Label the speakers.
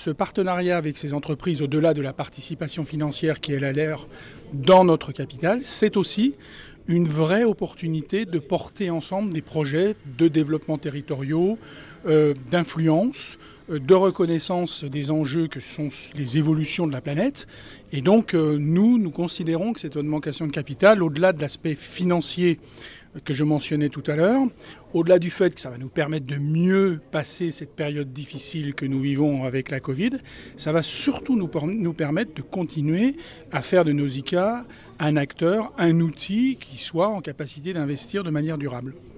Speaker 1: ce partenariat avec ces entreprises, au-delà de la participation financière qui est la leur dans notre capital, c'est aussi une vraie opportunité de porter ensemble des projets de développement territoriaux, d'influence, de reconnaissance des enjeux que sont les évolutions de la planète. Et donc, nous considérons que cette augmentation de capital, au-delà de l'aspect financier que je mentionnais tout à l'heure, au-delà du fait que ça va nous permettre de mieux passer cette période difficile que nous vivons avec la Covid, ça va surtout nous permettre de continuer à faire de nos ICA un acteur, un outil qui soit en capacité d'investir de manière durable.